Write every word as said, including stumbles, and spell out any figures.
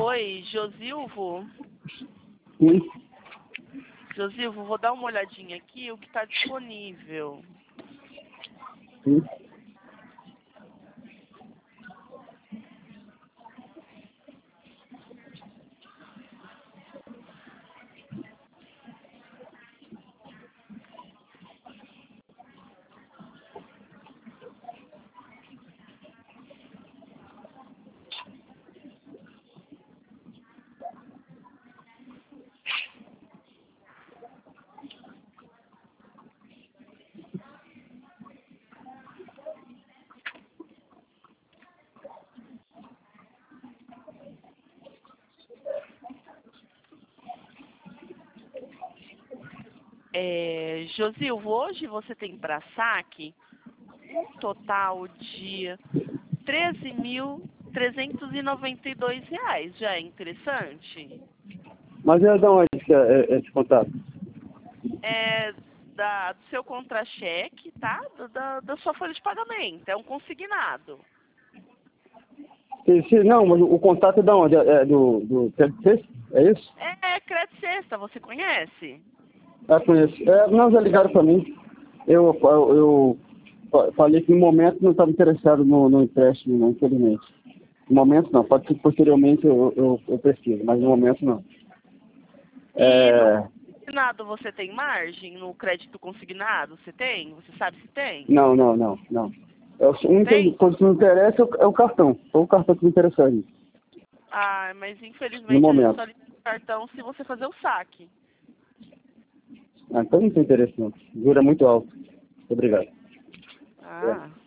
Oi, Josilvo? Sim. Josilvo, vou dar uma olhadinha aqui o que está disponível. Sim. É, Josilvo, hoje você tem para saque um total de treze mil trezentos e noventa e dois reais. Já é interessante? Mas é de onde que é é esse contato? É da, do seu contra-cheque, tá? Do- Da, da sua folha de pagamento. É um consignado. Se, se, não, mas o contato é de onde? É, é do, do T C? É isso? É, Crédito Sexta, você conhece? Ah, conheço. É, não, já ligaram para mim. Eu, eu, eu fa- falei que no momento não estava interessado no, no empréstimo, não, infelizmente. No momento não, pode ser que posteriormente eu, eu, eu preciso, mas no momento não. E no É, consignado você tem margem? No crédito consignado você tem? Você sabe se tem? não, não, não, não. É, o único Tem? coisa que me interessa é o, é o cartão. Ou o cartão que me interessa aí, Ah, mas no infelizmente a gente momento. só libera o cartão se você fazer o saque. Ah, então não tem interesse não. Juro é muito alto. Obrigado. É. Ah.